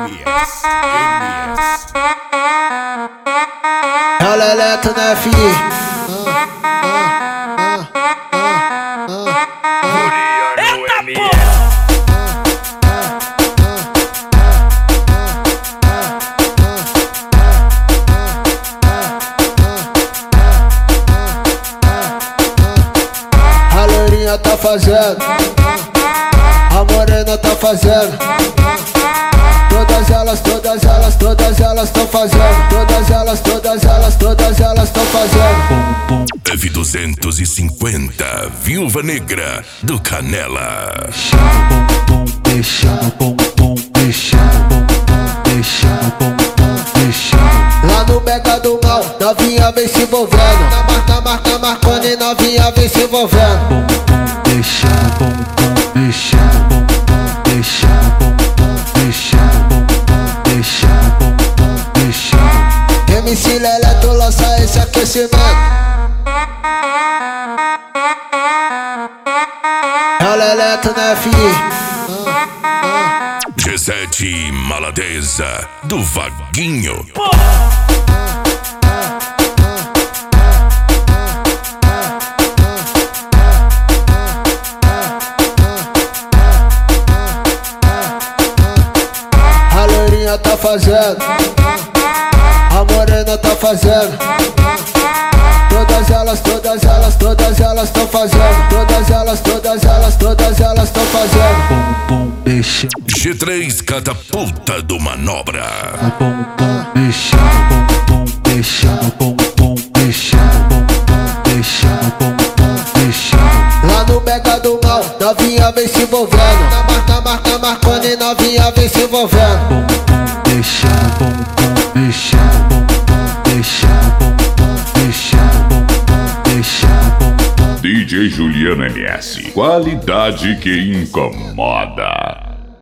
É o Leleto, né, fi? Eita porra! A loirinha tá fazendo, a morena tá fazendo. Todas elas tão fazendo. Todas elas tão fazendo. F250, Viúva Negra do Canela. Deixando bumbum, deixando. Lá no Mega do Mal, novinha vem se envolvendo. Na marca Marconi, novinha vem se envolvendo. Deixando. MC Leleto lança esse aquecimento. É o Leleto, né, fi? G7 Maladeza do Vaguinho. A loirinha tá fazendo, a morena tá fazendo. Todas elas tão fazendo. Todas elas tão fazendo. G3 Catapulta do Manobra. Lá no Mega do Mal, novinha vem se envolvendo. Na marca Marconi, novinha vem se envolvendo. Deixando. DJ Juliano MS, qualidade que incomoda.